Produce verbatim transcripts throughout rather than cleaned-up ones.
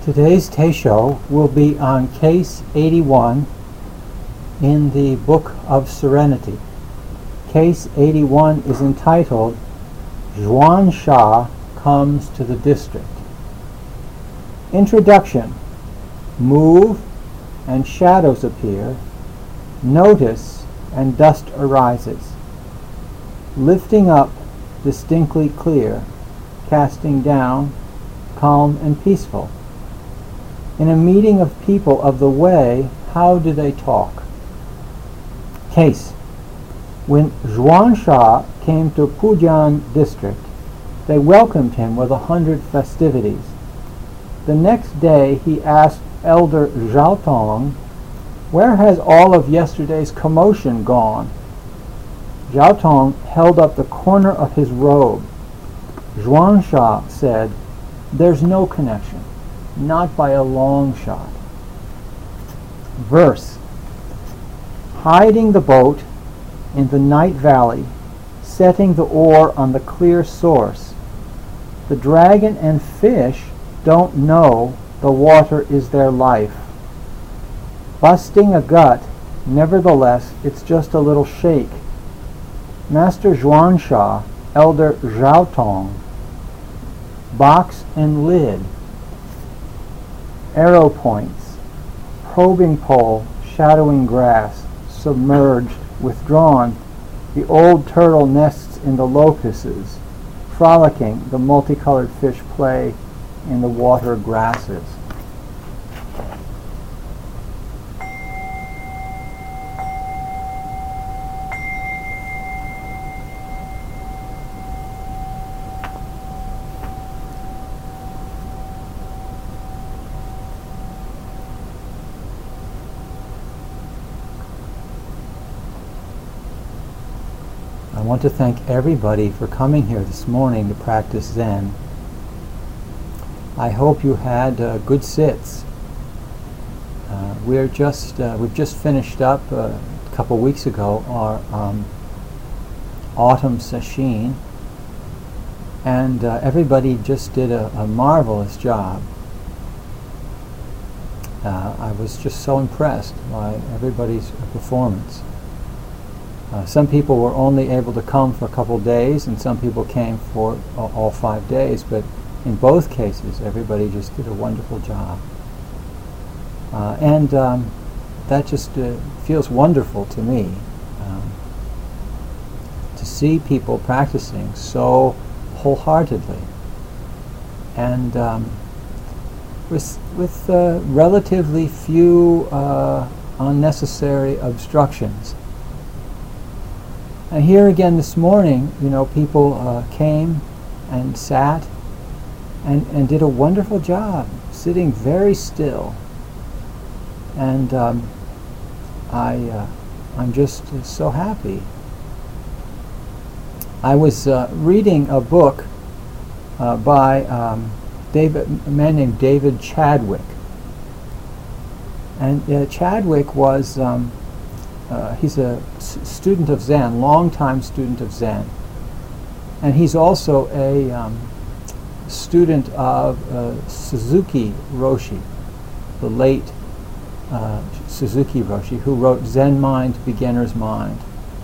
Today's Teisho will be on Case eighty-one in the Book of Serenity. Case eighty-one is entitled Zhuan Sha Comes to the District. Introduction. Move and shadows appear. Notice and dust arises. Lifting up, distinctly clear. Casting down, calm and peaceful. In a meeting of people of the way, how do they talk? Case. When Zhuan Sha came to Pujian district, they welcomed him with a hundred festivities. The next day he asked Elder Zhao Tong, "Where has all of yesterday's commotion gone?" Zhao Tong held up the corner of his robe. Zhuan Sha said, "There's no connection. Not by a long shot." Verse. Hiding the boat in the night valley, setting the oar on the clear source, the dragon and fish don't know the water is their life. Busting a gut, nevertheless, it's just a little shake. Master Zhuan Sha, Elder Zhao Tong, box and lid, arrow points, probing pole, shadowing grass, submerged, withdrawn, the old turtle nests in the locusts, frolicking, the multicolored fish play in the water grasses. I want to thank everybody for coming here this morning to practice Zen. I hope you had uh, good sits. Uh, we're just uh, we've just finished up uh, a couple weeks ago our um, autumn sesshin, and uh, everybody just did a, a marvelous job. Uh, I was just so impressed by everybody's performance. Uh, some people were only able to come for a couple days, and some people came for uh, all five days, but in both cases, everybody just did a wonderful job. Uh, and um, that just uh, feels wonderful to me, um, to see people practicing so wholeheartedly, and um, with, with uh, relatively few uh, unnecessary obstructions. And here again this morning, you know, people uh, came and sat and, and did a wonderful job, sitting very still. And um, I, uh, I'm just uh, so happy. I was uh, reading a book uh, by um, David, a man named David Chadwick. And uh, Chadwick was... Um, Uh, he's a s- student of Zen, long-time student of Zen. And he's also a um, student of uh, Suzuki Roshi, the late uh, Suzuki Roshi, who wrote Zen Mind, Beginner's Mind.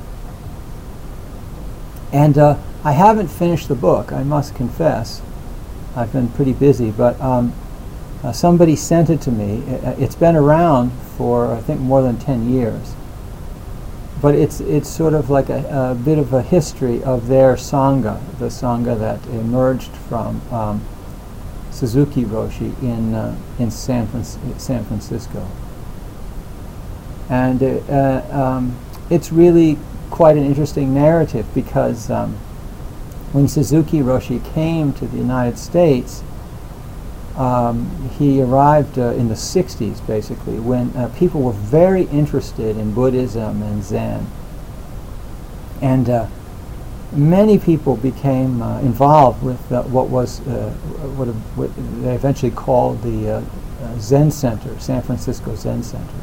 And uh, I haven't finished the book, I must confess. I've been pretty busy, but um, uh, somebody sent it to me. It, it's been around for, I think, more than ten years. But it's it's sort of like a, a bit of a history of their Sangha, the Sangha that emerged from um, Suzuki Roshi in uh, in San, Fran- San Francisco. And uh, uh, um, it's really quite an interesting narrative, because um, when Suzuki Roshi came to the United States, Um, he arrived uh, in the sixties, basically, when uh, people were very interested in Buddhism and Zen. And uh, many people became uh, involved with uh, what was uh, what, a, what they eventually called the uh, uh, Zen Center, San Francisco Zen Center.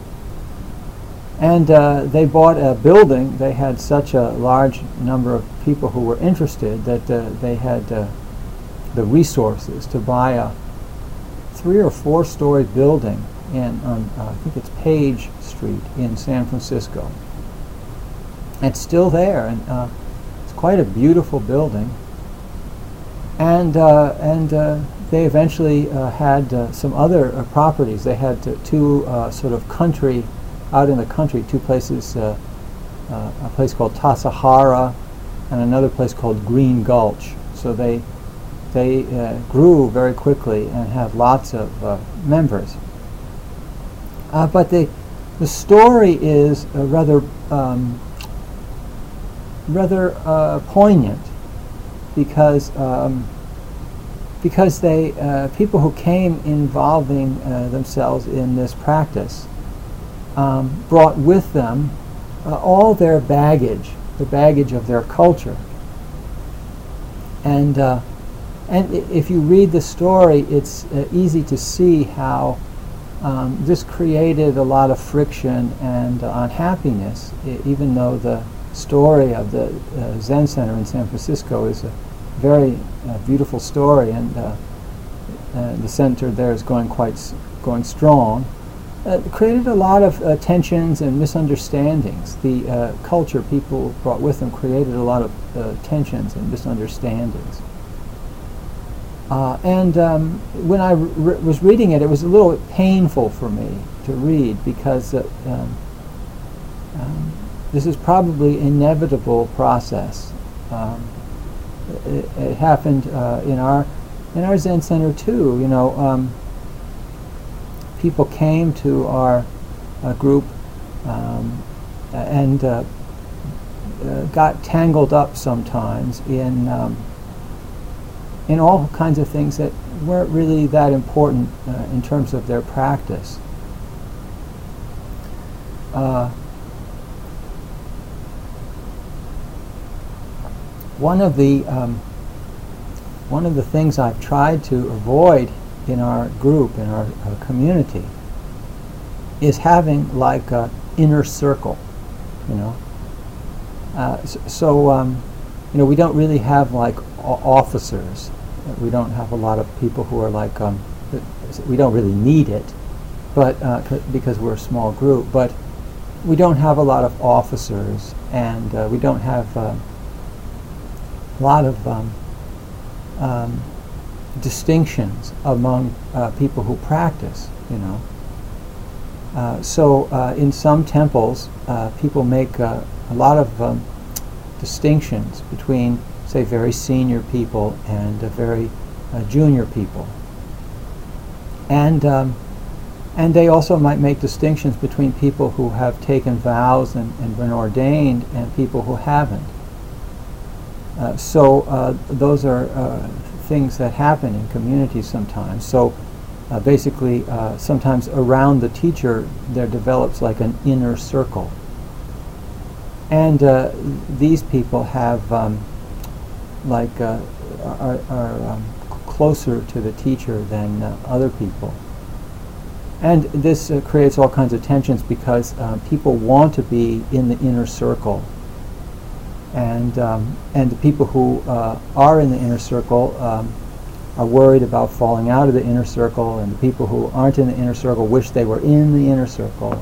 And uh, they bought a building. They had such a large number of people who were interested that uh, they had uh, the resources to buy a three or four story building in, on, uh, I think it's Page Street in San Francisco. It's still there, and uh, it's quite a beautiful building. And uh, and uh, they eventually uh, had uh, some other uh, properties. They had uh, two uh, sort of country, out in the country, two places, uh, uh, a place called Tassajara and another place called Green Gulch. So they they uh, grew very quickly and had lots of uh, members. Uh, but the the story is uh, rather um, rather uh, poignant because um, because they uh, people who came involving uh, themselves in this practice um, brought with them uh, all their baggage, the baggage of their culture, and uh, and I- if you read the story, it's uh, easy to see how um, this created a lot of friction and uh, unhappiness, I- even though the story of the uh, Zen Center in San Francisco is a very uh, beautiful story, and uh, uh, the center there is going quite s- going strong. Uh, it created a lot of uh, tensions and misunderstandings. The uh, culture people brought with them created a lot of uh, tensions and misunderstandings. Uh, and um, when I re- was reading it, it was a little painful for me to read because uh, um, um, this is probably inevitable process. Um, it, it happened uh, in our in our Zen Center too. You know, um, people came to our uh, group um, and uh, uh, got tangled up sometimes in um, in all kinds of things that weren't really that important uh, in terms of their practice. Uh, One of the um, one of the things I've tried to avoid in our group, in our uh, community, is having like an inner circle, you know. Uh, so, so um, you know, we don't really have like o- officers. We don't have a lot of people who are like. Um, we don't really need it, but uh, c- because we're a small group, but we don't have a lot of officers, and uh, we don't have. Uh, A lot of um, um, distinctions among uh, people who practice, you know. Uh, so uh, in some temples, uh, people make uh, a lot of um, distinctions between, say, very senior people and uh, very uh, junior people. And um, and they also might make distinctions between people who have taken vows and, and been ordained and people who haven't. Uh, so uh, those are uh, things that happen in communities sometimes. So uh, basically, uh, sometimes around the teacher there develops like an inner circle. And uh, these people have um, like uh, are, are um, closer to the teacher than uh, other people. And this uh, creates all kinds of tensions because uh, people want to be in the inner circle. And um, and the people who uh, are in the inner circle um, are worried about falling out of the inner circle, and the people who aren't in the inner circle wish they were in the inner circle.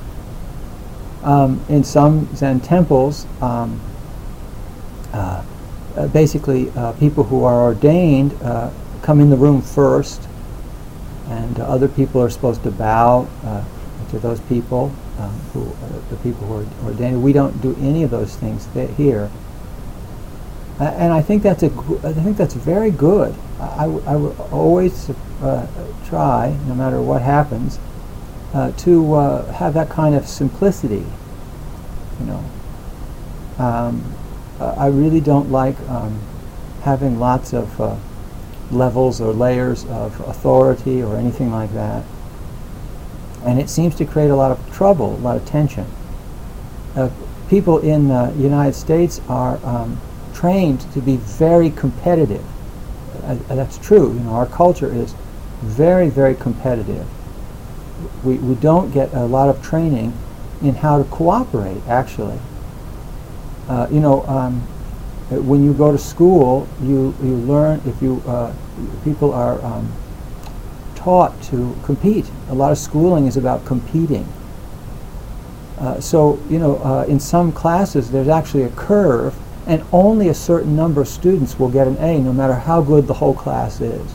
Um, in some Zen temples, um, uh, uh, basically uh, people who are ordained uh, come in the room first, and uh, other people are supposed to bow uh, to those people. Um, who uh, the people who are ordained. We don't do any of those things th- here, uh, and I think that's a. Gr- I think that's very good. I, w- I will always uh, try, no matter what happens, uh, to uh, have that kind of simplicity. You know, um, uh, I really don't like um, having lots of uh, levels or layers of authority or anything like that. And it seems to create a lot of trouble, a lot of tension. Uh, people in the United States are um, trained to be very competitive. Uh, that's true. You know, our culture is very, very competitive. We we don't get a lot of training in how to cooperate. Actually, uh, you know, um, when you go to school, you you learn if you uh, people are. Um, taught to compete. A lot of schooling is about competing. Uh, so, you know, uh, in some classes there's actually a curve, and only a certain number of students will get an A, no matter how good the whole class is.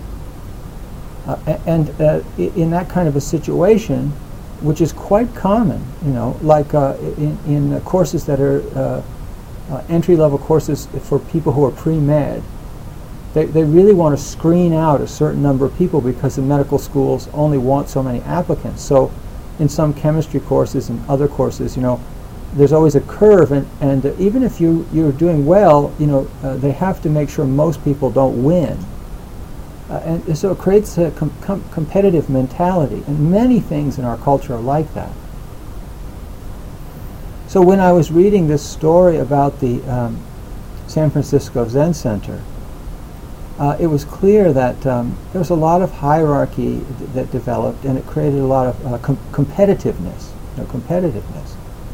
Uh, and uh, in that kind of a situation, which is quite common, you know, like uh, in, in uh, courses that are uh, uh, entry-level courses for people who are pre-med, they, they really want to screen out a certain number of people because the medical schools only want so many applicants. So in some chemistry courses and other courses, you know, there's always a curve, and, and uh, even if you, you're doing well, you know, uh, they have to make sure most people don't win. Uh, and so it creates a com com competitive mentality, and many things in our culture are like that. So when I was reading this story about the um, San Francisco Zen Center, uh, it was clear that um, there was a lot of hierarchy th that developed, and it created a lot of uh, com competitiveness, you know, competitiveness.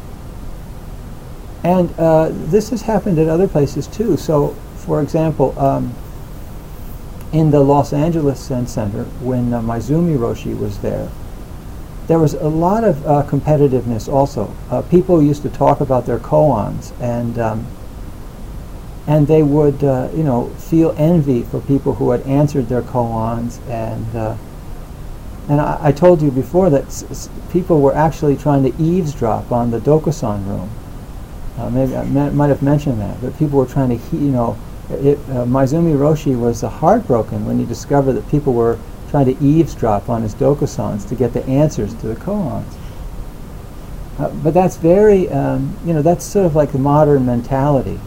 And uh, this has happened at other places too. So, for example, um, in the Los Angeles Zen Center, when uh, Maizumi Roshi was there, there was a lot of uh, competitiveness also. Uh, people used to talk about their koans, and um, and they would, uh, you know, feel envy for people who had answered their koans, and uh, and I, I told you before that s s people were actually trying to eavesdrop on the Dokusan room. Uh, maybe I might have mentioned that, but people were trying to, he you know, it, uh, Maizumi Roshi was uh, heartbroken when he discovered that people were trying to eavesdrop on his Dokusans to get the answers to the koans. Uh, but that's very, um, you know, that's sort of like the modern mentality.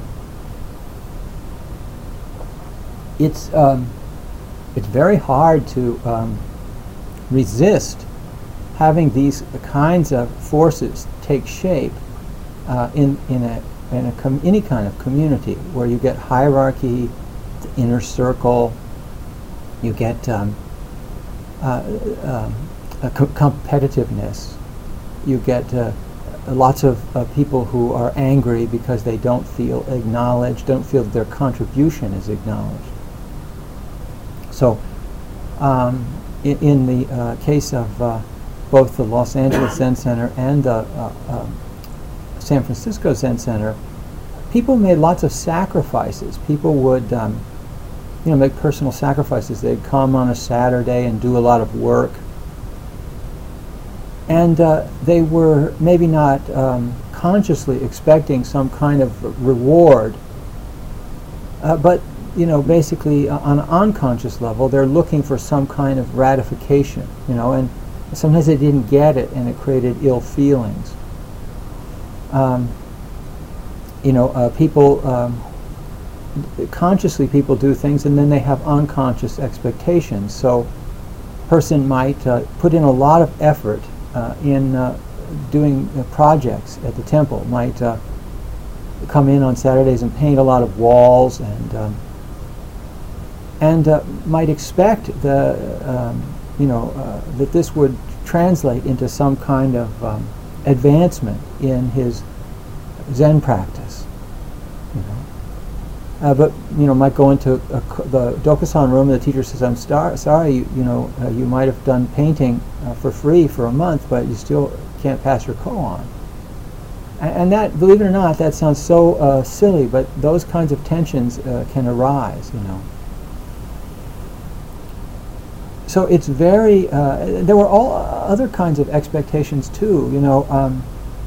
It's um, it's very hard to um, resist having these kinds of forces take shape uh, in in a in a com any kind of community where you get hierarchy, the inner circle, you get um, uh, um, a co competitiveness, you get uh, lots of uh, people who are angry because they don't feel acknowledged, don't feel that their contribution is acknowledged. So, um, in, in the uh, case of uh, both the Los Angeles Zen Center and the uh, uh, San Francisco Zen Center, people made lots of sacrifices. People would, um, you know, make personal sacrifices. They'd come on a Saturday and do a lot of work, and uh, they were maybe not um, consciously expecting some kind of reward, uh, but you know, basically uh, on an unconscious level, they're looking for some kind of gratification, you know, and sometimes they didn't get it, and it created ill feelings. Um, you know, uh, people, um, consciously people do things, and then they have unconscious expectations. So a person might uh, put in a lot of effort uh, in uh, doing uh, projects at the temple, might uh, come in on Saturdays and paint a lot of walls, and um, and uh, might expect the, um, you know, uh, that this would translate into some kind of um, advancement in his Zen practice, you know. Uh, but you know, might go into a co the Dokusan room, and the teacher says, "I'm star sorry, you, you know, uh, you might have done painting uh, for free for a month, but you still can't pass your koan." And, and that, believe it or not, that sounds so uh, silly, but those kinds of tensions uh, can arise, you know. So it's very, uh, there were all other kinds of expectations too, you know. Um,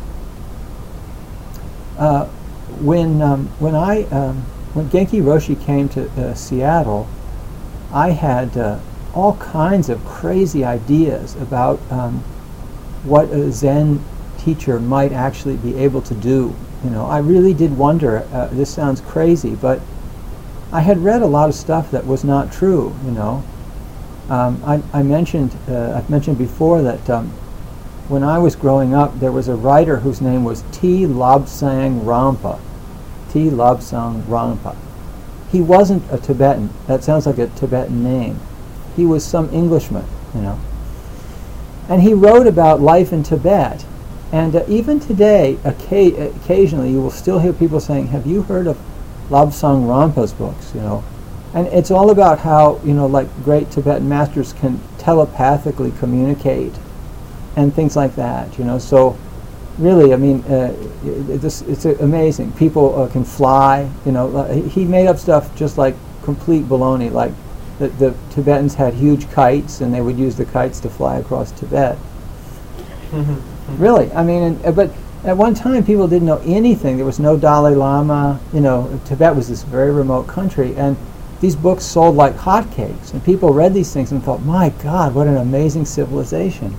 uh, when, um, when I, um, when Genki Roshi came to uh, Seattle, I had uh, all kinds of crazy ideas about um, what a Zen teacher might actually be able to do. You know, I really did wonder, uh, this sounds crazy, but I had read a lot of stuff that was not true, you know. Um, I, I mentioned, uh, I've mentioned before that um, when I was growing up, there was a writer whose name was T. Lobsang Rampa. T. Lobsang Rampa. He wasn't a Tibetan. That sounds like a Tibetan name. He was some Englishman, you know. And he wrote about life in Tibet. And uh, even today, occasionally, you will still hear people saying, "Have you heard of Lobsang Rampa's books?" You know. And it's all about how, you know, like great Tibetan masters can telepathically communicate and things like that, you know. So really, I mean, uh, it, it's, it's amazing. People uh, can fly, you know. Uh, he made up stuff just like complete baloney, like the, the Tibetans had huge kites and they would use the kites to fly across Tibet. Really, I mean, and, uh, but at one time people didn't know anything. There was no Dalai Lama, you know. Tibet was this very remote country, and these books sold like hotcakes, and people read these things and thought, my God, what an amazing civilization.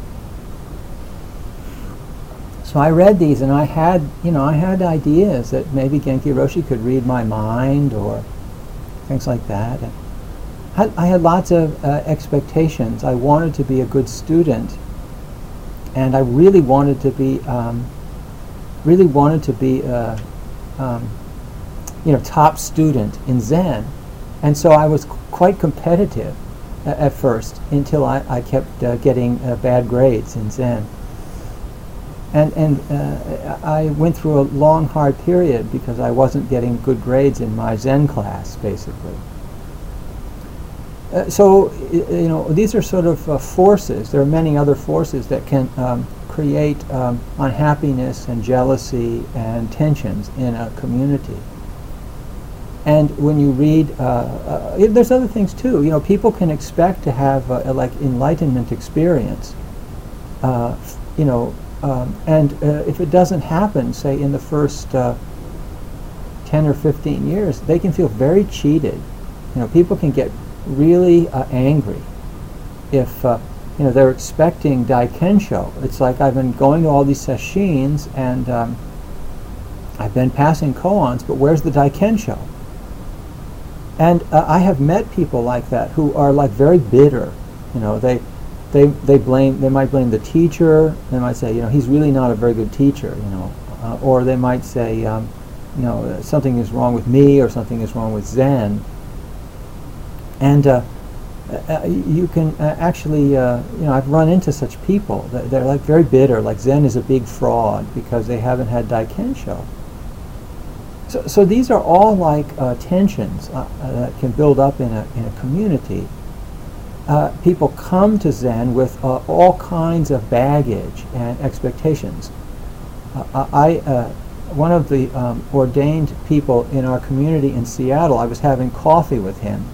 So I read these, and I had, you know, I had ideas that maybe Genki Roshi could read my mind or things like that. And I, I had lots of uh, expectations. I wanted to be a good student, and I really wanted to be, um, really wanted to be, a, um, you know, top student in Zen. And so I was qu- quite competitive uh, at first until I, I kept uh, getting uh, bad grades in Zen. And, and uh, I went through a long, hard period because I wasn't getting good grades in my Zen class, basically. Uh, so, y- you know, these are sort of uh, forces. There are many other forces that can um, create um, unhappiness and jealousy and tensions in a community. And when you read, uh, uh, there's other things too. You know, people can expect to have uh, a, like enlightenment experience. Uh, f- you know, um, and uh, if it doesn't happen, say in the first uh, ten or fifteen years, they can feel very cheated. You know, people can get really uh, angry if uh, you know they're expecting Daikensho. It's like I've been going to all these sesshin and um, I've been passing koans, but where's the Daikensho? And uh, I have met people like that who are like very bitter. You know, they, they, they blame. They might blame the teacher. They might say, you know, he's really not a very good teacher. You know, uh, or they might say, um, you know, uh, something is wrong with me or something is wrong with Zen. And uh, uh, you can uh, actually, uh, you know, I've run into such people. They're, they're like very bitter. Like Zen is a big fraud because they haven't had Daikensho. So, so these are all like uh, tensions uh, uh, that can build up in a in a community. Uh, people come to Zen with uh, all kinds of baggage and expectations. Uh, I, uh, one of the um, ordained people in our community in Seattle, I was having coffee with him,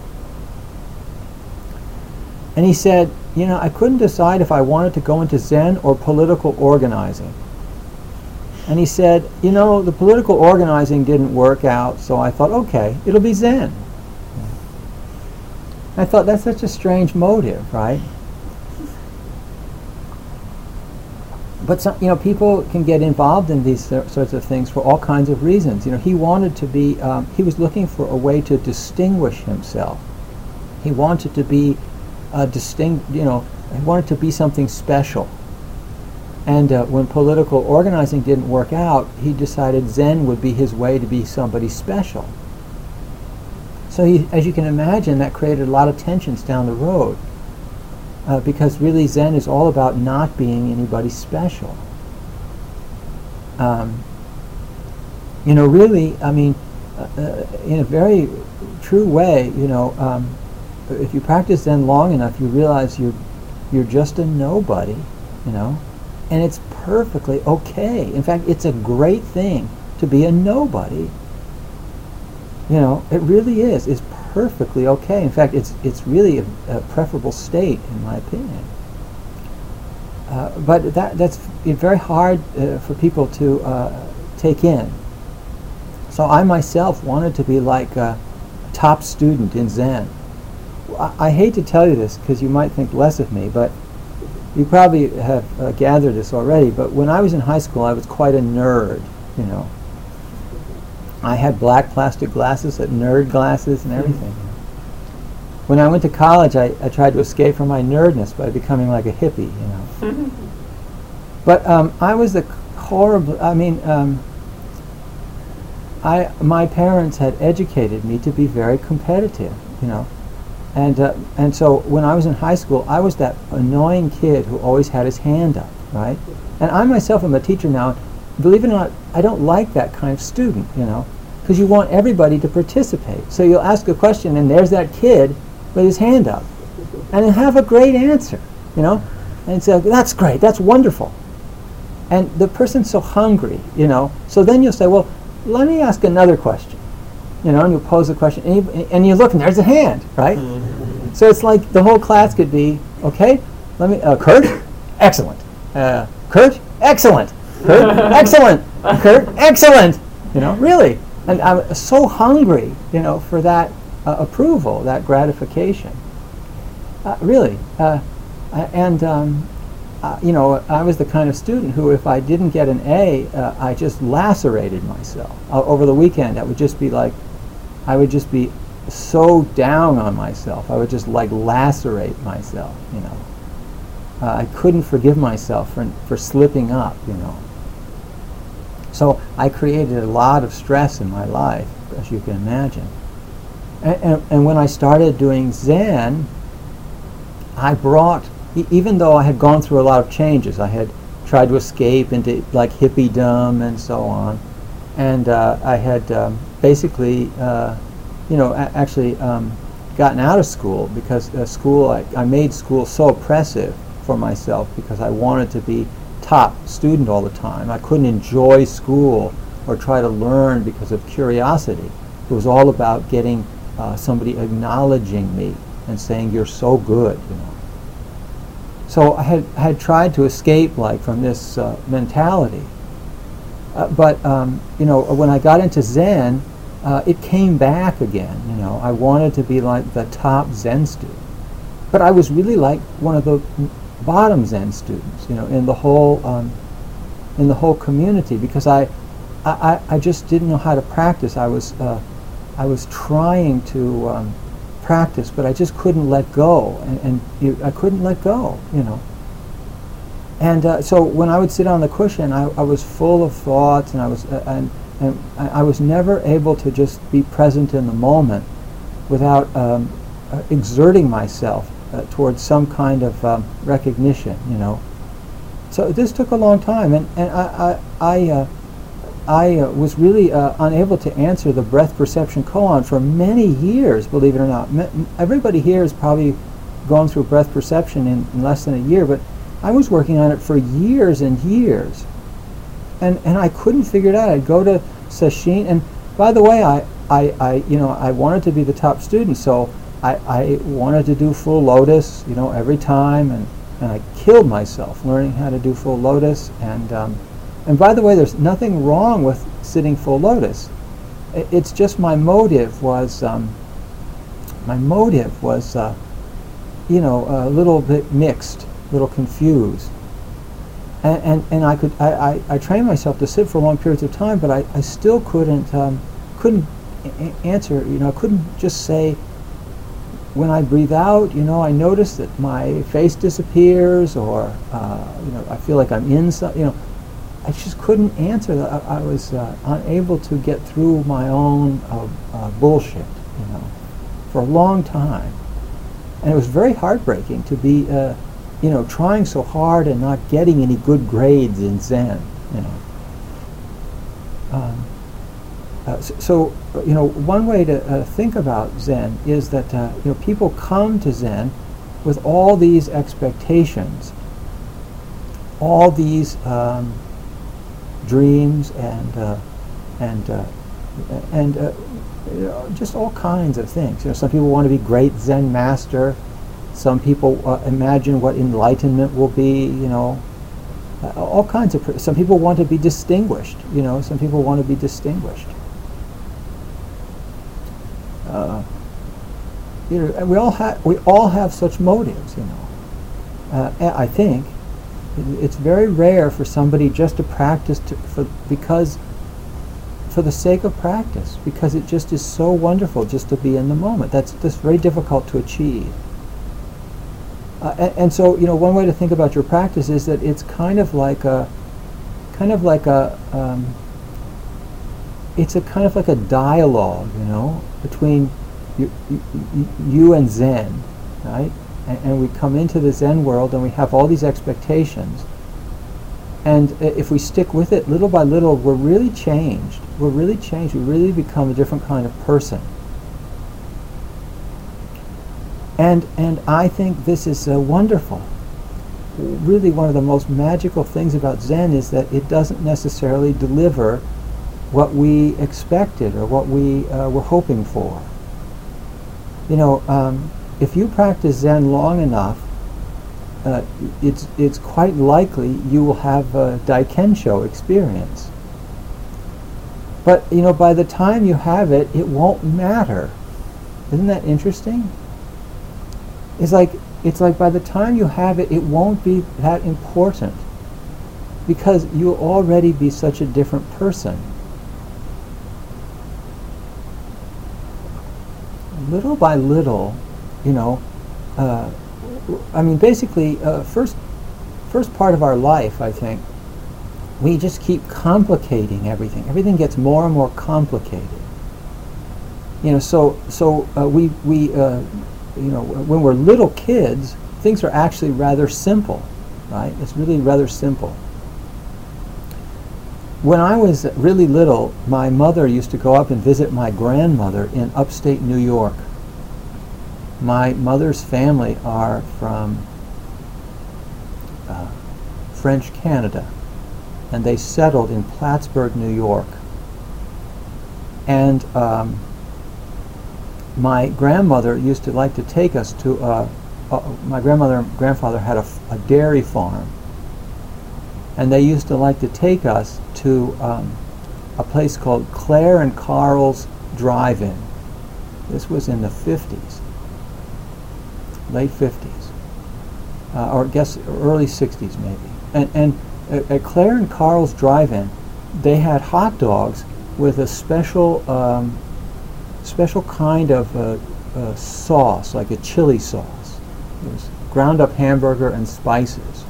and he said, "You know, I couldn't decide if I wanted to go into Zen or political organizing." And he said, you know, the political organizing didn't work out, so I thought, okay, it'll be Zen. I thought, that's such a strange motive, right? But some, you know, people can get involved in these uh, sorts of things for all kinds of reasons. You know, he wanted to be, um, he was looking for a way to distinguish himself. He wanted to be a distinct, you know, he wanted to be something special. And uh, when political organizing didn't work out, he decided Zen would be his way to be somebody special. So he, as you can imagine, that created a lot of tensions down the road. Uh, because really Zen is all about not being anybody special. Um, you know, really, I mean, uh, uh, in a very true way, you know, um, if you practice Zen long enough, you realize you're, you're just a nobody, you know. And it's perfectly okay. In fact, it's a great thing to be a nobody. You know, it really is. It's perfectly okay. In fact, it's it's really a, a preferable state, in my opinion. Uh, but that that's very hard uh, for people to uh, take in. So I myself wanted to be like a top student in Zen. I, I hate to tell you this because you might think less of me, but you probably have uh, gathered this already, but when I was in high school, I was quite a nerd, you know. I had black plastic glasses, uh, nerd glasses and everything. Mm-hmm. When I went to college, I, I tried to escape from my nerdness by becoming like a hippie, you know. Mm-hmm. But um, I was a horrible, I mean, um, I my parents had educated me to be very competitive, you know. And uh, and so when I was in high school, I was that annoying kid who always had his hand up, right? And I myself am a teacher now. Believe it or not, I don't like that kind of student, you know, because you want everybody to participate. So you'll ask a question, and there's that kid with his hand up, and he'll have a great answer, you know, and say, that's great, that's wonderful. And the person's so hungry, you know, so then you'll say, well, let me ask another question, you know, and you'll pose a question, and you, and you look, and there's a hand, right? Mm-hmm. So it's like the whole class could be, okay, let me, uh, Kurt, excellent. Uh, Kurt, excellent. Kurt, excellent. Kurt, excellent. You know, really. And I'm so hungry, you know, for that uh, approval, that gratification. Uh, really. Uh, and, um, uh, you know, I was the kind of student who, if I didn't get an A, uh, I just lacerated myself. Uh, over the weekend, I would just be like, I would just be so down on myself. I would just like lacerate myself, you know. Uh, I couldn't forgive myself for, for slipping up, you know. So I created a lot of stress in my life, as you can imagine. And, and, and when I started doing Zen, I brought, e- even though I had gone through a lot of changes, I had tried to escape into like hippiedom and so on, and uh, I had um, basically, uh, you know, a- actually um, gotten out of school because uh, school, I, I made school so oppressive for myself because I wanted to be top student all the time. I couldn't enjoy school or try to learn because of curiosity. It was all about getting uh, somebody acknowledging me and saying, you're so good, you know. So I had, I had tried to escape like from this uh, mentality. Uh, but, um, you know, when I got into Zen, uh, it came back again, you know. I wanted to be like the top Zen student. But I was really like one of the bottom Zen students, you know, in the whole um, in the whole community, because I, I I just didn't know how to practice. I was uh, I was trying to um, practice, but I just couldn't let go, and, and you, I couldn't let go, you know. And uh, so when I would sit on the cushion, I, I was full of thoughts, and I was uh, and and I was never able to just be present in the moment without um, uh, exerting myself Uh, towards some kind of um, recognition, you know. So this took a long time, and, and I I I, uh, I uh, was really uh, unable to answer the breath perception koan for many years, believe it or not. Me- everybody here has probably gone through breath perception in, in less than a year, but I was working on it for years and years, and and I couldn't figure it out. I'd go to sesshin, and by the way, I I, I you know I wanted to be the top student, so I, I wanted to do full lotus, you know, every time, and, and I killed myself learning how to do full lotus. And um, and by the way, there's nothing wrong with sitting full lotus. I, it's just my motive was um, my motive was uh, you know a little bit mixed, a little confused. And and, and I could I, I, I trained myself to sit for long periods of time, but I, I still couldn't um, couldn't a- answer. You know, I couldn't just say. When I breathe out, you know, I notice that my face disappears, or uh, you know, I feel like I'm in some. You know, I just couldn't answer that. I, I was uh, unable to get through my own uh, uh, bullshit, you know, for a long time, and it was very heartbreaking to be, uh, you know, trying so hard and not getting any good grades in Zen, you know. Um, Uh, so, so, you know, one way to uh, think about Zen is that, uh, you know, people come to Zen with all these expectations, all these um, dreams, and uh, and uh, and uh, you know, just all kinds of things. You know, some people want to be great Zen master. Some people uh, imagine what enlightenment will be. You know, uh, all kinds of. Pr- some people want to be distinguished. You know, some people want to be distinguished. Uh, you know, we all have we all have such motives, you know. Uh, I think it's very rare for somebody just to practice to, for because for the sake of practice, because it just is so wonderful just to be in the moment. That's that's very difficult to achieve. Uh, and, and so, you know, one way to think about your practice is that it's kind of like a kind of like a um, it's a kind of like a dialogue, you know, between you, you, you and Zen, right? And, and we come into the Zen world and we have all these expectations. and if we stick with it little by little, we're really changed. We're really changed. We really become a different kind of person. And and I think this is uh, wonderful. Really, one of the most magical things about Zen is that it doesn't necessarily deliver what we expected or what we uh, were hoping for. You know, um, if you practice Zen long enough, uh, it's it's quite likely you will have a Daikensho experience. But you know, by the time you have it, it won't matter. Isn't that interesting? It's like it's like by the time you have it, it won't be that important because you'll already be such a different person. Little by little, you know, uh, I mean, basically, uh, first, first part of our life, I think, we just keep complicating everything. Everything gets more and more complicated. You know, so so uh, we we uh, you know, when we're little kids, things are actually rather simple, right? It's really rather simple. When I was really little, my mother used to go up and visit my grandmother in upstate New York. My mother's family are from uh, French Canada, and they settled in Plattsburgh, New York. And um, my grandmother used to like to take us to, uh, uh, my grandmother and grandfather had a, f- a dairy farm, and they used to like to take us to um, a place called Claire and Carl's Drive-In. This was in the fifties, late fifties, uh, or I guess early sixties maybe. And, and at, at Claire and Carl's Drive-In, they had hot dogs with a special um, special kind of uh, uh, sauce, like a chili sauce. It was ground up hamburger and spices.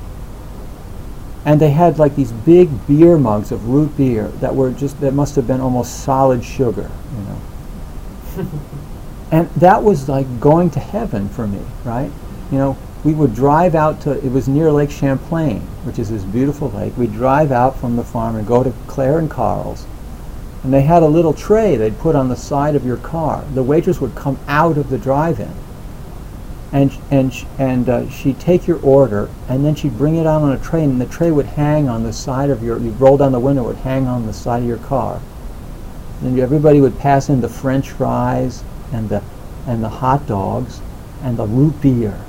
And they had like these big beer mugs of root beer that were just, that must have been almost solid sugar, you know. And that was like going to heaven for me, right? You know, we would drive out to, it was near Lake Champlain, which is this beautiful lake. We'd drive out from the farm and go to Claire and Carl's. And they had a little tray they'd put on the side of your car. The waitress would come out of the drive-in, and and sh- and uh, she'd take your order, and then she'd bring it out on a tray, and the tray would hang on the side of your. You'd roll down the window, it would hang on the side of your car. And everybody would pass in the French fries and the and the hot dogs and the root beer.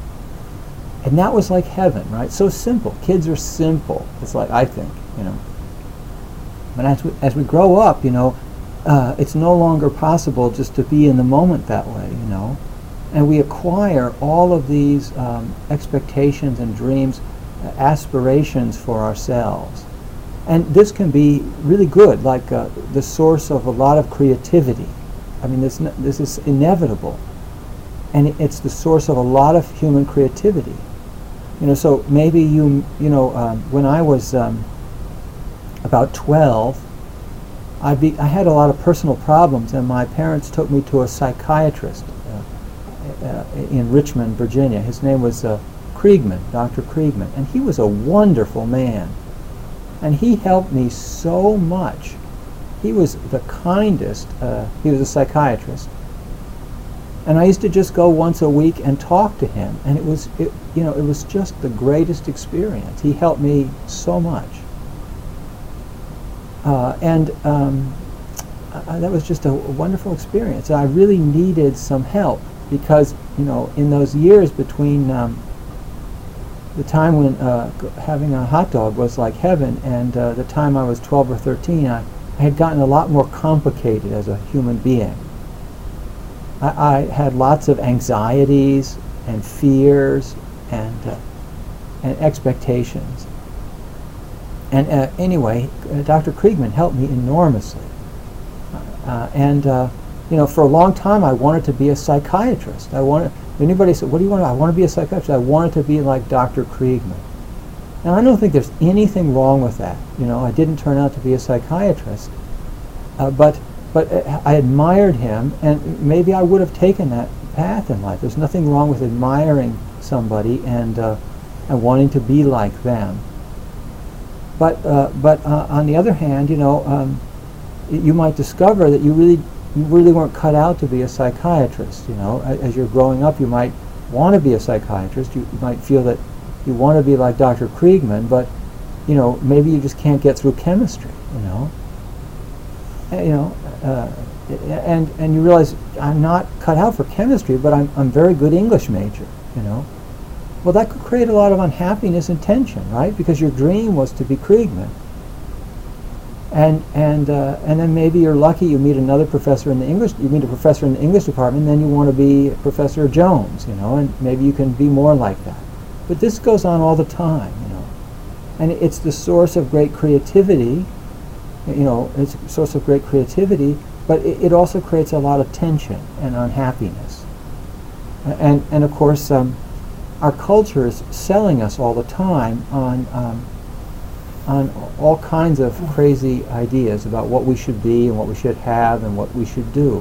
And that was like heaven, right? So simple. Kids are simple. It's like, I think, you know. But as we, as we grow up, you know, uh, it's no longer possible just to be in the moment that way, you know. And we acquire all of these um, expectations and dreams, uh, aspirations for ourselves. And this can be really good, like uh, the source of a lot of creativity. I mean, this, n- this is inevitable. And it, it's the source of a lot of human creativity. You know, so maybe you, you know, um, when I was um, about twelve, I, be, I had a lot of personal problems, and my parents took me to a psychiatrist uh, uh, in Richmond, Virginia. His name was uh, Kriegman, Doctor Kriegman, and he was a wonderful man. And he helped me so much. He was the kindest, uh, he was a psychiatrist. And I used to just go once a week and talk to him, and it was, it, you know, it was just the greatest experience. He helped me so much. Uh, and um, uh, that was just a, a wonderful experience. I really needed some help because, you know, in those years between um, the time when uh, g- having a hot dog was like heaven and uh, the time I was twelve or thirteen, I, I had gotten a lot more complicated as a human being. I, I had lots of anxieties and fears and uh, and expectations. And uh, anyway, uh, Doctor Kriegman helped me enormously. Uh, and, uh, you know, for a long time I wanted to be a psychiatrist. I wanted, anybody said, what do you want to, I want to be a psychiatrist. I wanted to be like Doctor Kriegman. Now, I don't think there's anything wrong with that. You know, I didn't turn out to be a psychiatrist. Uh, but but uh, I admired him, and maybe I would have taken that path in life. There's nothing wrong with admiring somebody and, uh, and wanting to be like them. but uh, but uh, on the other hand, you know, um, you might discover that you really you really weren't cut out to be a psychiatrist. You know, as, as you're growing up, you might want to be a psychiatrist. You, you might feel that you want to be like Doctor Kriegman, but you know, maybe you just can't get through chemistry. You know, uh, you know, uh, and and you realize I'm not cut out for chemistry, but I'm I'm very good English major. You know. Well, that could create a lot of unhappiness and tension, right? Because your dream was to be Kriegman, and and uh, and then maybe you're lucky you meet another professor in the English. You meet a professor in the English department, and then you want to be Professor Jones, you know, and maybe you can be more like that. But this goes on all the time, you know, and it's the source of great creativity. You know, it's a source of great creativity, but it, it also creates a lot of tension and unhappiness, and and of course. Um, Our culture is selling us all the time on um, on all kinds of crazy ideas about what we should be and what we should have and what we should do.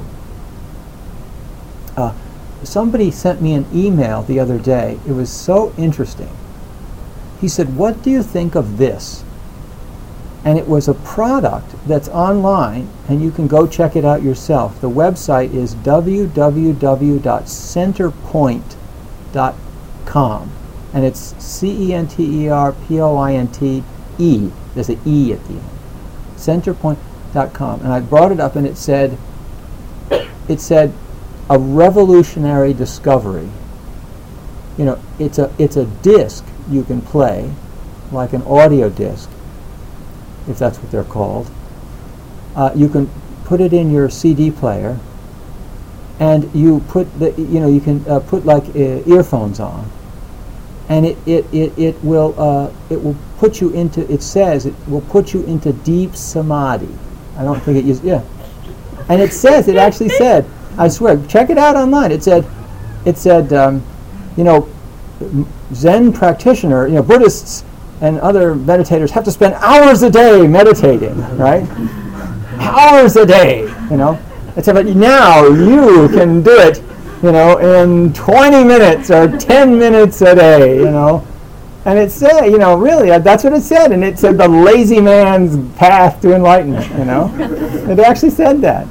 Uh, somebody sent me an email the other day. It was so interesting. He said, "What do you think of this?" And it was a product that's online, and you can go check it out yourself. The website is w w w dot centerpoint dot com, and it's C E N T E R P O I N T E. There's an E at the end. centerpoint dot com. And I brought it up, and it said, it said, a revolutionary discovery. You know, it's a it's a disc you can play, like an audio disc, if that's what they're called. Uh, you can put it in your C D player, and you put the you know you can uh, put like uh, earphones on, and it it it, it will uh, it will put you into it says it will put you into deep samadhi. I don't think it uses yeah, and it says it actually said I swear check it out online. It said it said um, you know Zen practitioner you know Buddhists and other meditators have to spend hours a day meditating, right? Hours a day, you know. It's about now you can do it, you know, in twenty minutes or ten minutes a day, you know. And it said, you know, really, uh, that's what it said. And it said the lazy man's path to enlightenment, you know. It actually said that.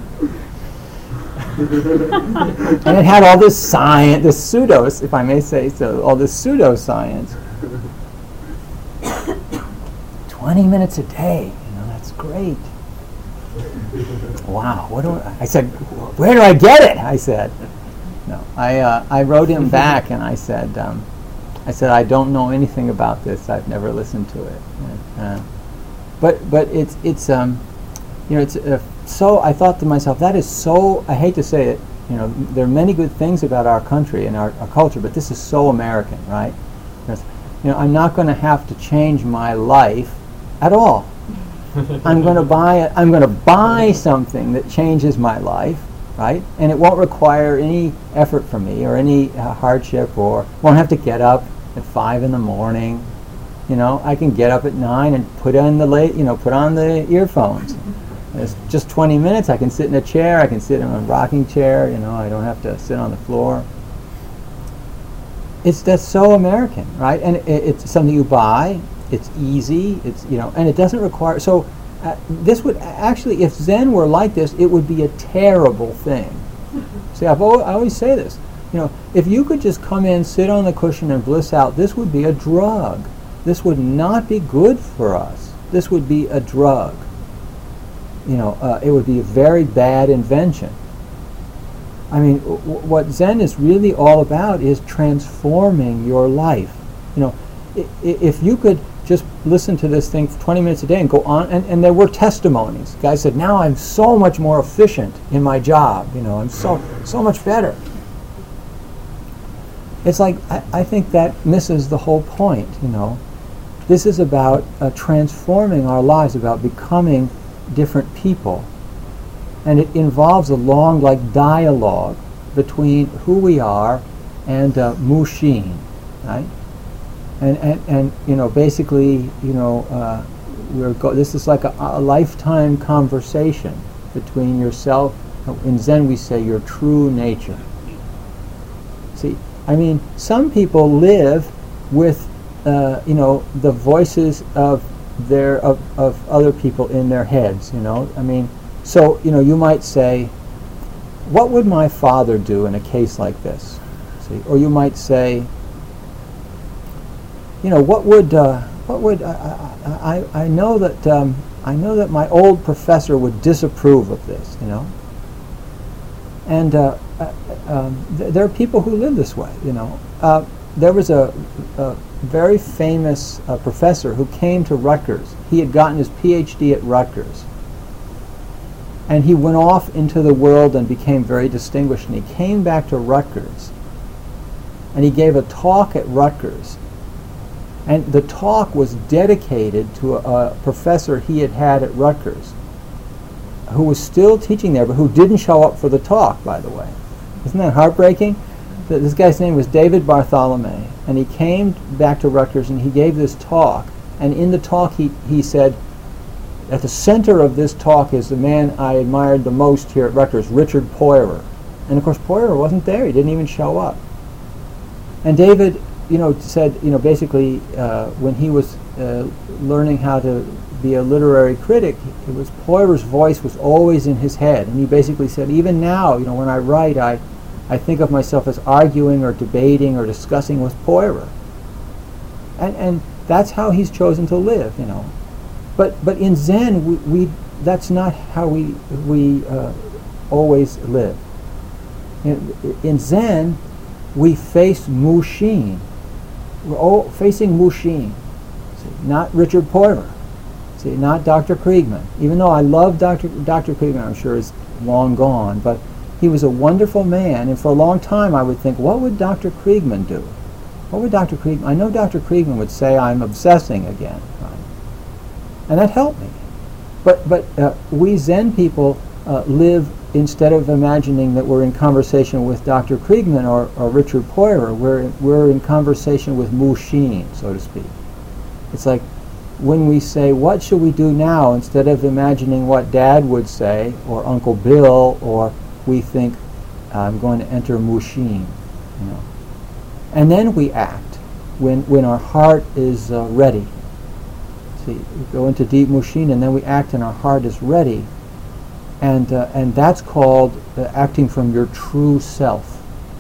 And it had all this science, this pseudo, if I may say so, all this pseudoscience. twenty minutes a day, you know, that's great. Wow, what do I, I said, where do I get it? I said, no, I uh, I wrote him back and I said, um, I said I don't know anything about this. I've never listened to it. Uh, but but it's it's um, you know it's uh, so I thought to myself that is so I hate to say it, you know there are many good things about our country and our, our culture, but this is so American, right? There's, you know I'm not going to have to change my life at all. I'm going to buy a, I'm going to buy something that changes my life, right? And it won't require any effort from me or any uh, hardship, or won't have to get up at five in the morning. You know, I can get up at nine and put on the late, you know, put on the earphones. It's just twenty minutes. I can sit in a chair. I can sit in a rocking chair. You know, I don't have to sit on the floor. It's that's so American, right? And it, it's something you buy. It's easy, it's you know, and it doesn't require. So, uh, this would actually, if Zen were like this, it would be a terrible thing. See, I've al- I always say this. You know, if you could just come in, sit on the cushion, and bliss out, this would be a drug. This would not be good for us. This would be a drug. You know, uh, it would be a very bad invention. I mean, w- what Zen is really all about is transforming your life. You know, I- if you could just listen to this thing for twenty minutes a day and go on, and, and there were testimonies. Guys said, now I'm so much more efficient in my job, you know, I'm so so much better. It's like, I, I think that misses the whole point, you know. This is about uh, transforming our lives, about becoming different people. And it involves a long, like, dialogue between who we are and uh, Mushin, right? And, and, and you know, basically, you know, uh, we're go- this is like a, a lifetime conversation between yourself. In Zen we say your true nature. See, I mean, some people live with, uh, you know, the voices of their of, of other people in their heads, you know. I mean, so, you know, you might say, what would my father do in a case like this? See, or you might say, you know, what would uh, what would I, I, I know that um, I know that my old professor would disapprove of this, you know. And uh, uh, um, th- there are people who live this way, you know. Uh, there was a, a very famous uh, professor who came to Rutgers. He had gotten his P H D at Rutgers. And he went off into the world and became very distinguished. And he came back to Rutgers. And he gave a talk at Rutgers. And the talk was dedicated to a, a professor he had had at Rutgers, who was still teaching there, but who didn't show up for the talk, by the way. Isn't that heartbreaking? Th- This guy's name was David Bartholomew, and he came back to Rutgers and he gave this talk. And in the talk he, he said, at the center of this talk is the man I admired the most here at Rutgers, Richard Poirer. And of course Poirer wasn't there, he didn't even show up. And David, you know, said, you know, basically uh, when he was uh, learning how to be a literary critic, it was Poirer's voice was always in his head. And he basically said, even now, you know, when I write, I, I think of myself as arguing or debating or discussing with Poirer. And, and that's how he's chosen to live, you know. But but in Zen, we, we that's not how we we uh, always live. In, in Zen, we face Mushin. We're all facing Mushin, see, not Richard Poirer, see, not Doctor Kriegman. Even though I love Doctor Doctor Kriegman, I'm sure is long gone, but he was a wonderful man. And for a long time, I would think, what would Doctor Kriegman do? What would Doctor Kriegman? I know Doctor Kriegman would say, I'm obsessing again. Right? And that helped me. But but uh, we Zen people uh, live, instead of imagining that we're in conversation with Doctor Kriegman or, or Richard Poirer, we're, we're in conversation with Mushin, so to speak. It's like when we say, what should we do now, instead of imagining what Dad would say, or Uncle Bill, or we think, I'm going to enter Mushin, you know. And then we act when, when our heart is uh, ready. See, we go into deep Mushin, and then we act and our heart is ready. And uh, and that's called uh, acting from your true self,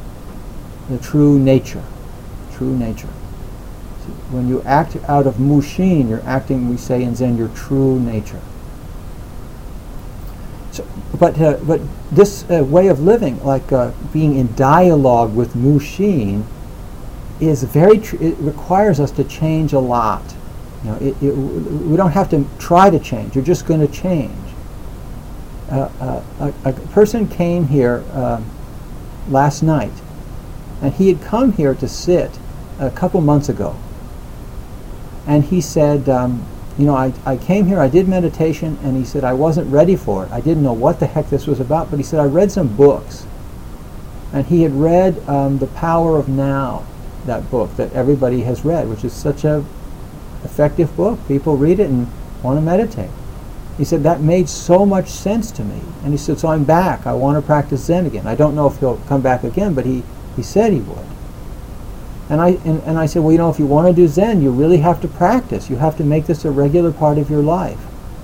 the true nature, true nature. See, when you act out of Mushin, you're acting, we say in Zen, your true nature. So, but uh, but this uh, way of living, like uh, being in dialogue with Mushin, is very. Tr- it requires us to change a lot. You know, it, it, we don't have to try to change. You're just going to change. Uh, uh, a, a person came here uh, last night, and he had come here to sit a couple months ago. And he said, um, you know, I, I came here, I did meditation, and he said, I wasn't ready for it. I didn't know what the heck this was about, but he said, I read some books. And he had read um, The Power of Now, that book that everybody has read, which is such a effective book. People read it and want to meditate. He said, that made so much sense to me. And he said, so I'm back. I want to practice Zen again. I don't know if he'll come back again, but he, he said he would. And I and, and I said, well, you know, if you want to do Zen, you really have to practice. You have to make this a regular part of your life.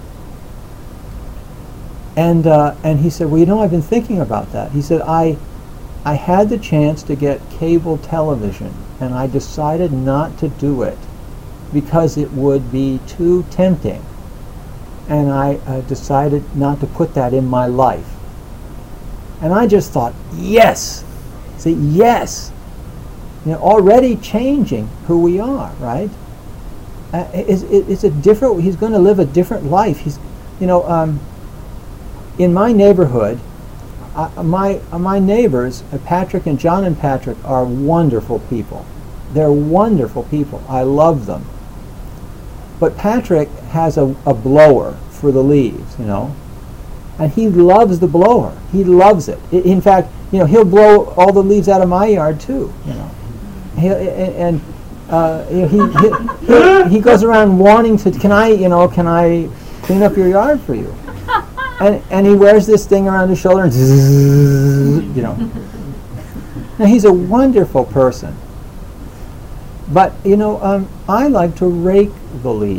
And uh, and he said, well, you know, I've been thinking about that. He said, I I had the chance to get cable television, and I decided not to do it because it would be too tempting. And I uh, decided not to put that in my life. And I just thought, yes! See, yes! You know, already changing who we are, right? Uh, it's, it's a different, he's going to live a different life. He's, you know, um, in my neighborhood, uh, my uh, my neighbors, uh, Patrick and John and Patrick, are wonderful people. They're wonderful people. I love them. But Patrick has a, a blower for the leaves, you know, and he loves the blower. He loves it. I, in fact, you know, he'll blow all the leaves out of my yard too, you know. He, and uh, you know, he, he, he he goes around wanting to. Can I, you know, can I clean up your yard for you? And and he wears this thing around his shoulder and zzz, you know. Now he's a wonderful person. But you know, um, I like to rake the leaves.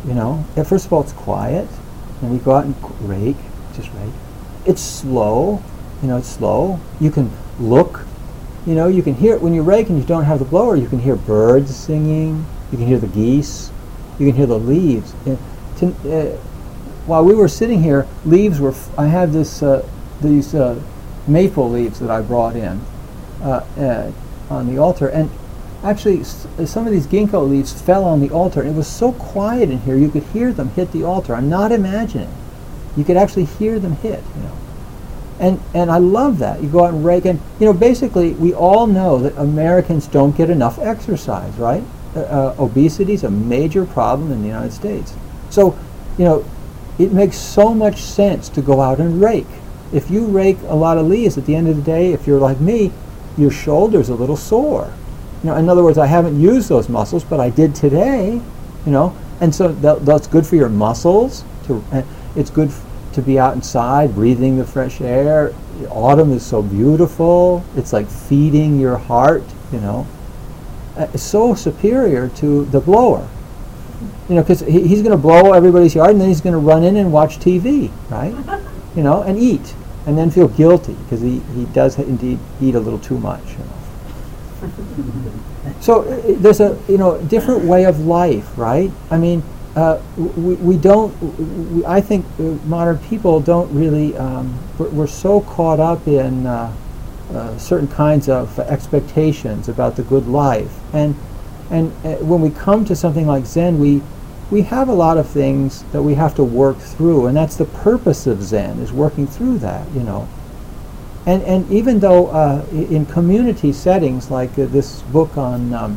You know, and first of all, it's quiet, and we go out and rake, just rake. It's slow, you know, it's slow. You can look, you know, you can hear when you rake and you don't have the blower. You can hear birds singing. You can hear the geese. You can hear the leaves. Uh, to, uh, while we were sitting here, leaves were. F- I had this uh, these uh, maple leaves that I brought in uh, uh, on the altar, and actually, s- some of these ginkgo leaves fell on the altar, and it was so quiet in here you could hear them hit the altar. I'm not imagining. You could actually hear them hit, you know. And and I love that. You go out and rake, and you know, basically, we all know that Americans don't get enough exercise, right? Uh, uh, obesity is a major problem in the United States. So, you know, it makes so much sense to go out and rake. If you rake a lot of leaves, at the end of the day, if you're like me, your shoulder's a little sore. You know, in other words, I haven't used those muscles, but I did today, you know, and so that, that's good for your muscles. To, uh, it's good f- to be out inside, breathing the fresh air. Autumn is so beautiful. It's like feeding your heart, you know. Uh, it's so superior to the blower, you know, because he, he's going to blow everybody's yard, and then he's going to run in and watch T V, right? You know, and eat, and then feel guilty because he, he does indeed eat a little too much, you know. So uh, there's a you know different way of life, right? I mean, uh, we we don't. We, I think uh, modern people don't really. Um, we're, we're so caught up in uh, uh, certain kinds of expectations about the good life, and and uh, when we come to something like Zen, we we have a lot of things that we have to work through, and that's the purpose of Zen, is working through that, you know. And and even though uh, in community settings like uh, this book on, um,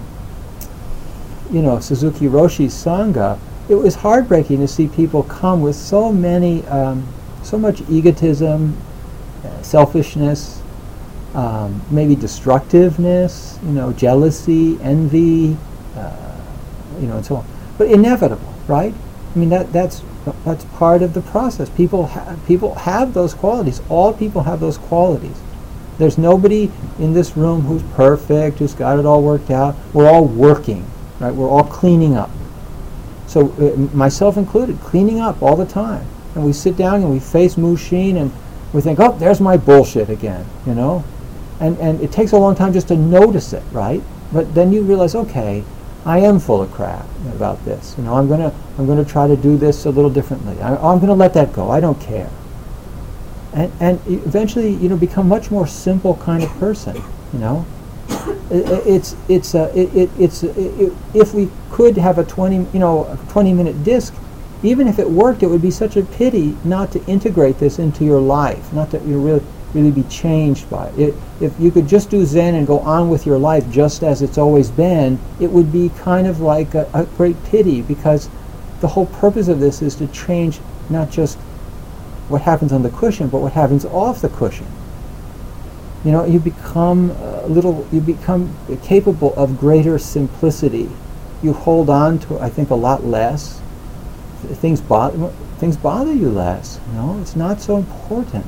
you know, Suzuki Roshi's Sangha, it was heartbreaking to see people come with so many, um, so much egotism, uh, selfishness, um, maybe destructiveness, you know, jealousy, envy, uh, you know, and so on. But inevitable, right? I mean, that that's that's part of the process. People ha- people have those qualities. All people have those qualities. There's nobody in this room who's perfect, who's got it all worked out. We're all working, right? We're all cleaning up. So uh, myself included, cleaning up all the time. And we sit down and we face Mushin and we think, oh, there's my bullshit again, you know? And and it takes a long time just to notice it, right? But then you realize, okay, I am full of crap about this. You know, I'm gonna I'm gonna try to do this a little differently. I, I'm gonna let that go. I don't care. And and eventually, you know, become much more simple kind of person. You know, it, it's it's uh, it, it it's it, it, if we could have a twenty you know a twenty minute disc, even if it worked, it would be such a pity not to integrate this into your life, not to you know, really really be changed by it. it. If you could just do Zen and go on with your life just as it's always been, it would be kind of like a, a great pity, because the whole purpose of this is to change not just what happens on the cushion, but what happens off the cushion. You know, you become a little, you become capable of greater simplicity. You hold on to, I think, a lot less. Things bother, things bother you less. You know, it's not so important.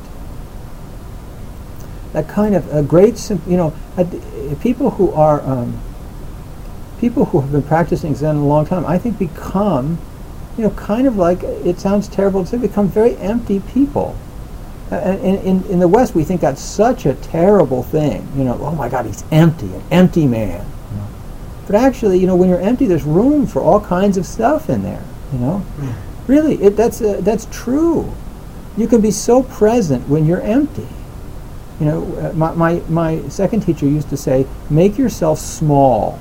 That kind of a great, sim- you know, uh, people who are um, people who have been practicing Zen a long time, I think, become, you know, kind of like, it sounds terrible to say, become very empty people. Uh, in, in in the West, we think that's such a terrible thing. You know, oh my God, he's empty, an empty man. You know? But actually, you know, when you're empty, there's room for all kinds of stuff in there. You know, mm. really, it, that's uh, that's true. You can be so present when you're empty. You know, uh, my, my my second teacher used to say, make yourself small.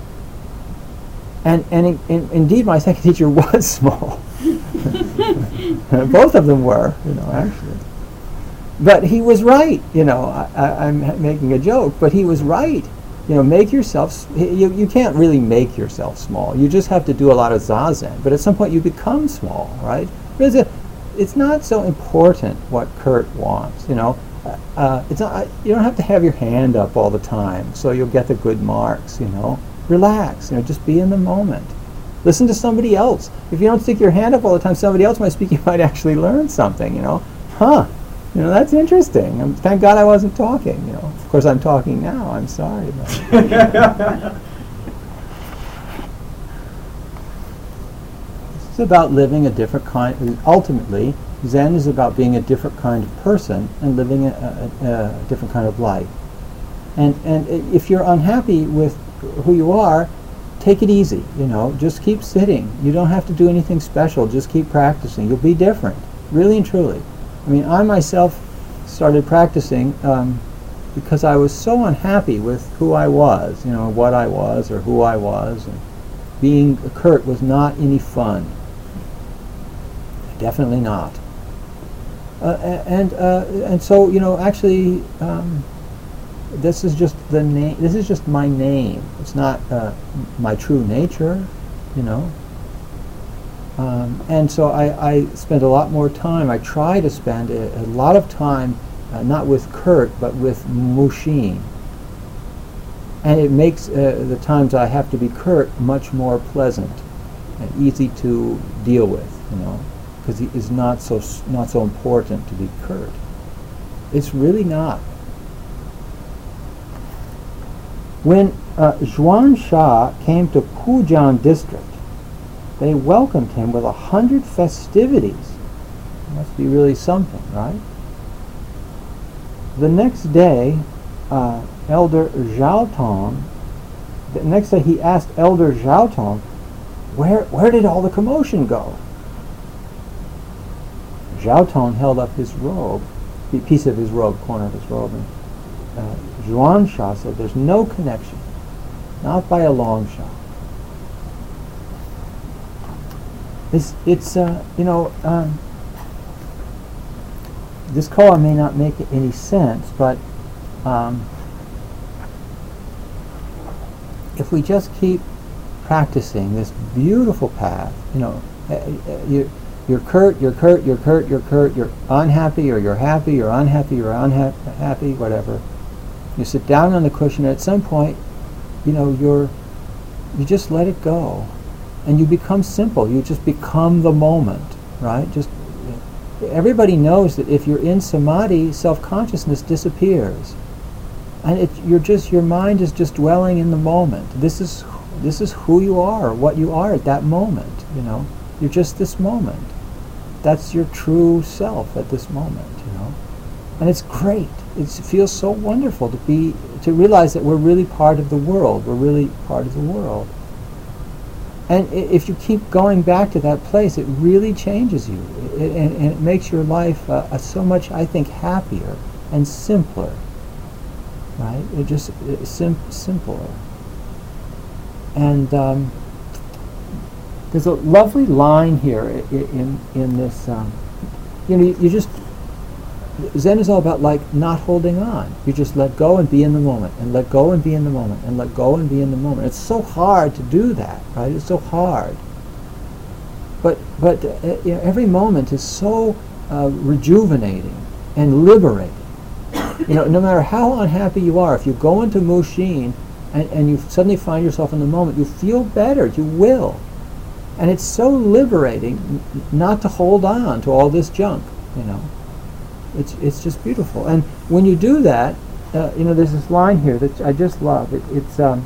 And and in, in, indeed, my second teacher was small. Both of them were, you know, actually. But he was right. You know, I, I, I'm making a joke, but he was right. You know, make yourself. You you can't really make yourself small. You just have to do a lot of zazen. But at some point, you become small, right? It's a, it's not so important what Kurt wants. You know. Uh, it's not, you don't have to have your hand up all the time so you'll get the good marks, you know. Relax, you know, just be in the moment. Listen to somebody else. If you don't stick your hand up all the time, somebody else might speak, you might actually learn something, you know. Huh, you know, that's interesting. Um, thank God I wasn't talking, you know. Of course I'm talking now, I'm sorry about it. It's about living a different kind. Ultimately, Zen is about being a different kind of person and living a, a, a different kind of life. And and if you're unhappy with who you are, take it easy. You know, just keep sitting. You don't have to do anything special. Just keep practicing. You'll be different, really and truly. I mean, I myself started practicing um, because I was so unhappy with who I was. You know, what I was or who I was. And being Kurt was not any fun. Definitely not. Uh, and uh, and so you know, actually, um, this is just the name. This is just my name. It's not uh, my true nature, you know. Um, and so I, I spend a lot more time. I try to spend a, a lot of time, uh, not with Kurt, but with Mushin. And it makes uh, the times I have to be Kurt much more pleasant and easy to deal with, you know. Because he is not so not so important to be Kurt. It's really not. When uh, Zhuan Sha came to Pujian district, they welcomed him with a hundred festivities. It must be really something, right? The next day, uh, Elder Zhao Tong, the next day he asked Elder Zhao Tong, where where did all the commotion go? Zhao Tong held up his robe, a piece of his robe, corner of his robe, and uh, Zhuan Sha said, there's no connection, not by a long shot. It's, it's uh, you know, um, this koan may not make any sense, but um, if we just keep practicing this beautiful path, you know, uh, uh, you, You're Kurt, you're Kurt, you're Kurt, you're Kurt, you're unhappy, or you're happy, you're unhappy, you're unhappy, whatever. You sit down on the cushion, and at some point, you know, you're, you just let it go. And you become simple. You just become the moment, right? Just, everybody knows that if you're in samadhi, self-consciousness disappears. And it, you're just, your mind is just dwelling in the moment. This is, this is who you are, what you are at that moment, you know. You're just this moment. That's your true self at this moment, you know. And it's great. It's, it feels so wonderful to be, to realize that we're really part of the world. We're really part of the world. And I- if you keep going back to that place, it really changes you. It, and, and it makes your life uh, uh, so much, I think, happier and simpler. Right? It just uh, sim- simpler. And um, there's a lovely line here in in, in this. Um, you know, you, you just Zen is all about like not holding on. You just let go and be in the moment, and let go and be in the moment, and let go and be in the moment. It's so hard to do that, right? It's so hard. But but uh, you know, every moment is so uh, rejuvenating and liberating. You know, no matter how unhappy you are, if you go into Mushin and, and you suddenly find yourself in the moment, you feel better. You will. And it's so liberating n- not to hold on to all this junk, you know. It's it's just beautiful. And when you do that, uh, you know, there's this line here that I just love. It, it's um,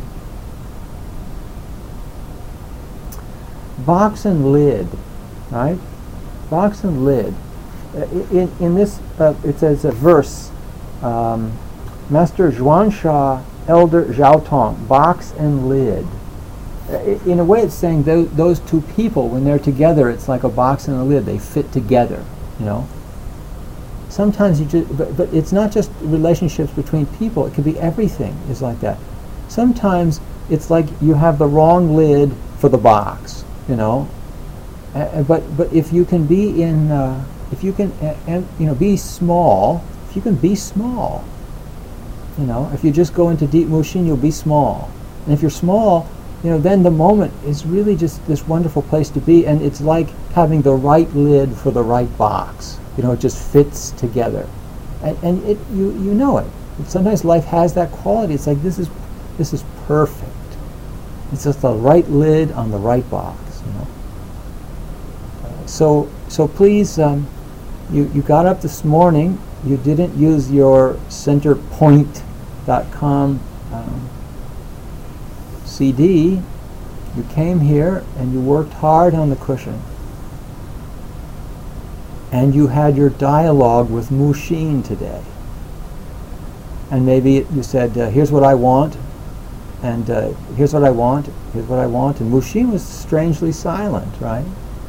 box and lid, right? Box and lid. Uh, in in this, uh, it says a verse. Um, Master Zhuan Sha, Elder Zhao Tong, box and lid. In a way, it's saying those, those two people, when they're together, it's like a box and a lid. They fit together, you know. Sometimes you just, but, but it's not just relationships between people. It could be everything is like that. Sometimes it's like you have the wrong lid for the box, you know. Uh, but but if you can be in, uh, if you can, uh, and you know, be small. If you can be small, you know, if you just go into deep Mushin, you'll be small. And if you're small, you know, then the moment is really just this wonderful place to be, and it's like having the right lid for the right box. You know, it just fits together, and, and it you you know it. Sometimes life has that quality. It's like this is this is perfect. It's just the right lid on the right box. You know. Uh, so so please, um, you you got up this morning. You didn't use your centerpoint dot com um, C D. You came here and you worked hard on the cushion. and you had your dialogue with Mushin today. And maybe it, you said, uh, here's what I want, and uh, here's what I want, here's what I want, and Mushin was strangely silent, right?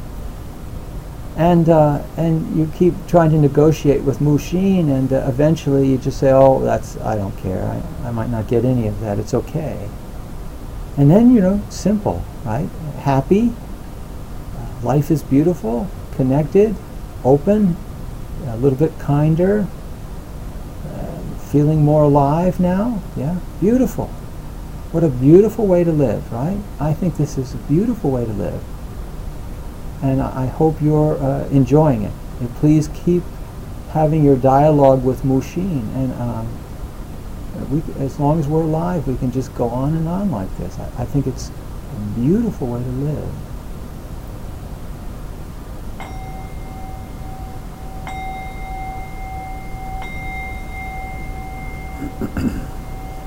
And uh, and you keep trying to negotiate with Mushin, and uh, eventually you just say, oh, that's, I don't care, I, I might not get any of that, it's okay. And then, you know, simple, right? Happy, uh, life is beautiful, connected, open, a little bit kinder, uh, feeling more alive now, yeah, beautiful. What a beautiful way to live, right? I think this is a beautiful way to live. And I hope you're uh, enjoying it. And please keep having your dialogue with Mushin. And um, we, as long as we're alive, we can just go on and on like this. I, I think it's a beautiful way to live.